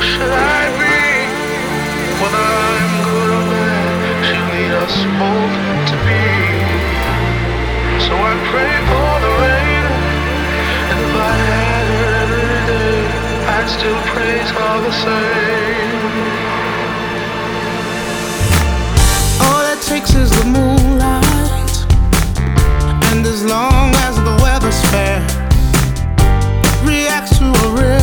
should I be? Whether I'm good or bad, she need us both to be. So I pray for the rain, and if I had her every day, I'd still praise her the same. All it takes is the moonlight, and as long as the weather's fair, reacts to a ray.